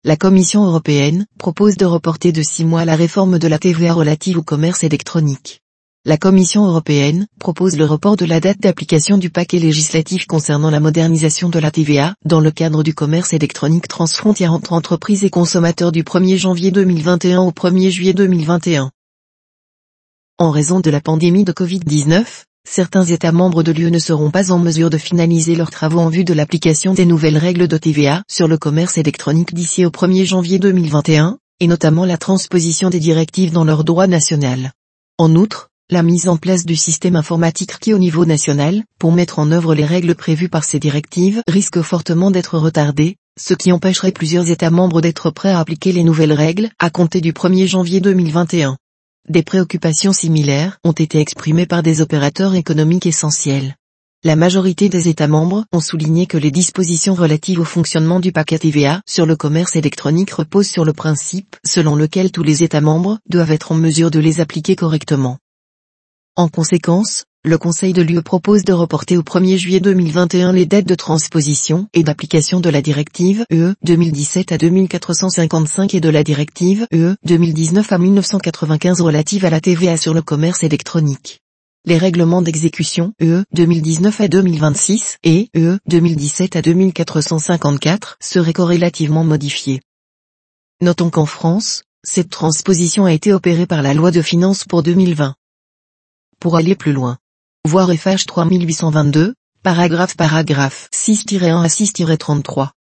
La Commission européenne propose de reporter de 6 mois la réforme de la TVA relative au commerce électronique. La Commission européenne propose le report de la date d'application du paquet législatif concernant la modernisation de la TVA dans le cadre du commerce électronique transfrontière entre entreprises et consommateurs du 1er janvier 2021 au 1er juillet 2021. En raison de la pandémie de Covid-19, certains États membres de l'UE ne seront pas en mesure de finaliser leurs travaux en vue de l'application des nouvelles règles de TVA sur le commerce électronique d'ici au 1er janvier 2021, et notamment la transposition des directives dans leur droit national. En outre, la mise en place du système informatique requis au niveau national, pour mettre en œuvre les règles prévues par ces directives, risque fortement d'être retardée, ce qui empêcherait plusieurs États membres d'être prêts à appliquer les nouvelles règles à compter du 1er janvier 2021. Des préoccupations similaires ont été exprimées par des opérateurs économiques essentiels. La majorité des États membres ont souligné que les dispositions relatives au fonctionnement du paquet TVA sur le commerce électronique reposent sur le principe selon lequel tous les États membres doivent être en mesure de les appliquer correctement. En conséquence, le Conseil de l'UE propose de reporter au 1er juillet 2021 les dates de transposition et d'application de la directive UE 2017 à 2455 et de la directive UE 2019 à 1995 relative à la TVA sur le commerce électronique. Les règlements d'exécution UE 2019 à 2026 et UE 2017 à 2454 seraient corrélativement modifiés. Notons qu'en France, cette transposition a été opérée par la loi de finances pour 2020. Pour aller plus loin, voir FH 3822, paragraphe 6-1 à 6-33.